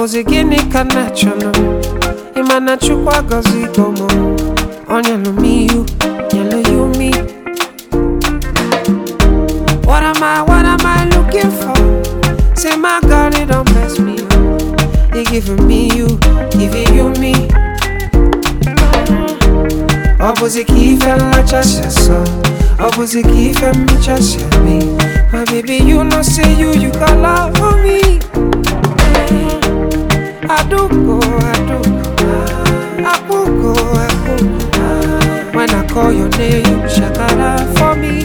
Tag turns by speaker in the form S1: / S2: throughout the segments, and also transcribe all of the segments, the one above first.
S1: Obuzi gini kana chono Imana chukwa gozi gomo Onyelu me you, yellow you me. What am I looking for? Say my God, it don't mess me up. You giving me you, giving you me. Obuzi kife la chasha so Obuzi kife mi chasha me. My baby, you know say you got love for me. I do go when I call your name, shakara for me.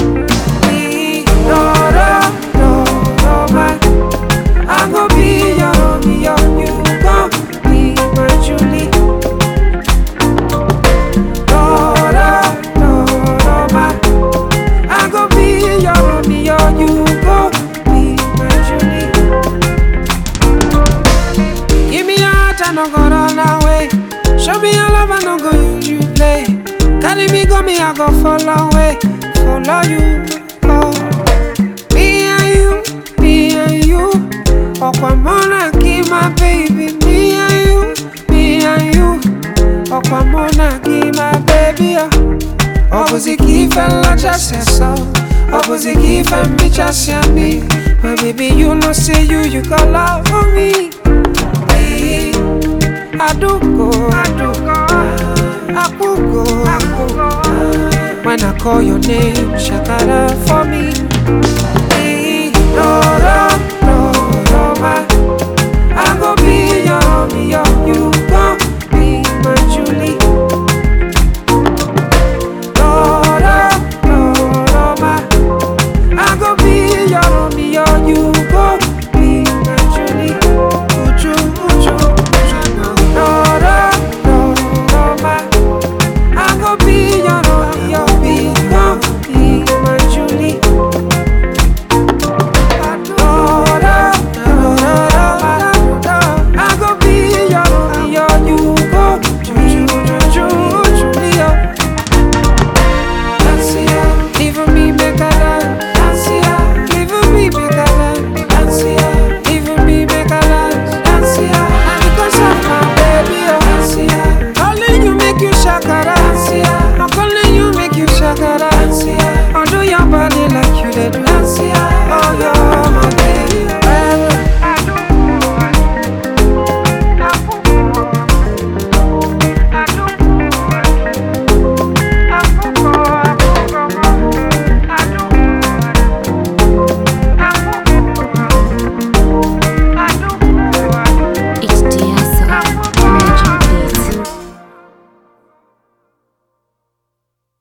S1: No, man. I go be your, you go be my Julie. No, man. I go be your, you go be my Julie. Give me your heart, I no go run away. Show me your love, I no go use you play. Carry me, go me, I go follow away. Follow you, oh. Me and you. Okwamona, give my baby. Me and you. Okwamona, give my baby. Obuzi kife la chase so. Obuzi kife mi chase me. My baby, you know say you got love for me. I do go. When I call your name, shakara for me.